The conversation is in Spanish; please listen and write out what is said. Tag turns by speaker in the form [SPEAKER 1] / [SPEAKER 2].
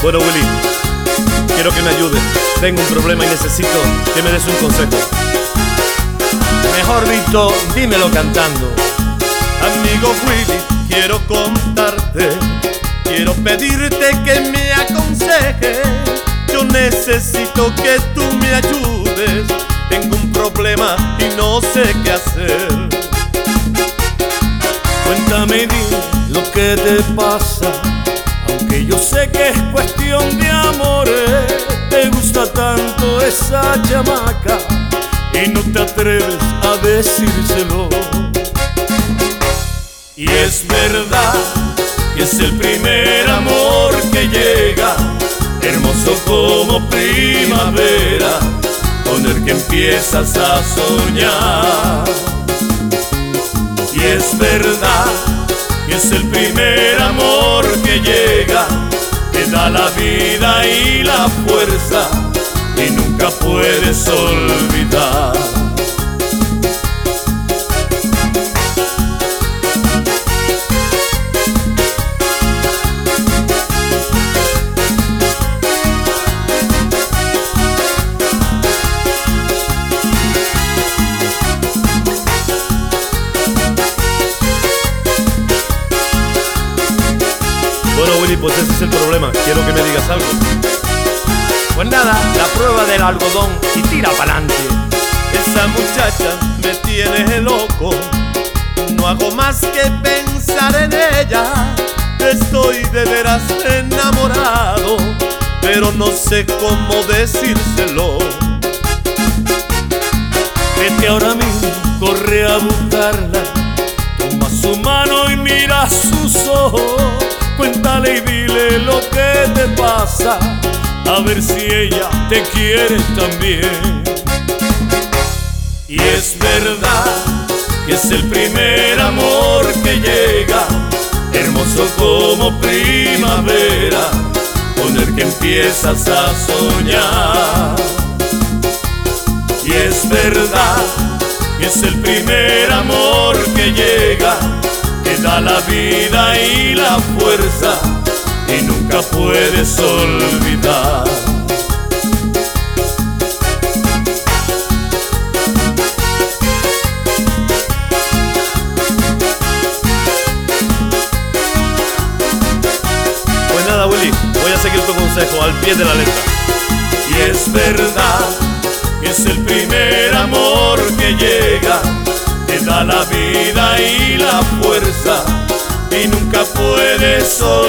[SPEAKER 1] Bueno, Willy, quiero que me ayudes. Tengo un problema y necesito que me des un consejo.
[SPEAKER 2] Mejor dicho, dímelo cantando.
[SPEAKER 1] Amigo Willy, quiero contarte, quiero pedirte que me aconsejes. Yo necesito que tú me ayudes. Tengo un problema y no sé qué hacer.
[SPEAKER 2] Cuéntame y dime lo que te pasa, aunque yo sé que es cuestión de amores. Te gusta tanto esa chamaca y no te atreves a decírselo.
[SPEAKER 1] Y es verdad que es el primer amor que llega, hermoso como primavera, con el que empiezas a soñar. Y es verdad que es el primer amor que llega, que da la vida y la fuerza, y nunca puedes olvidar. Bueno, Willy, pues ese es el problema. Quiero que me digas algo.
[SPEAKER 2] Pues nada, la prueba del algodón y tira pa'lante.
[SPEAKER 1] Esa muchacha me tiene loco, no hago más que pensar en ella. Estoy de veras enamorado, pero no sé cómo decírselo.
[SPEAKER 2] Vete ahora mismo, corre a buscarla, toma su mano y mira sus ojos. Cuéntale y dile lo que te pasa, a ver si ella te quiere también.
[SPEAKER 1] Y es verdad que es el primer amor que llega, hermoso como primavera, con el que empiezas a soñar. Y es verdad que es el primer amor que llega, que da la vida y la fuerza, y nunca puedes olvidar. Pues nada, Willy, voy a seguir tu consejo al pie de la letra. Y es verdad que es el primer amor que llega, que da la vida y la fuerza, y nunca puedes olvidar.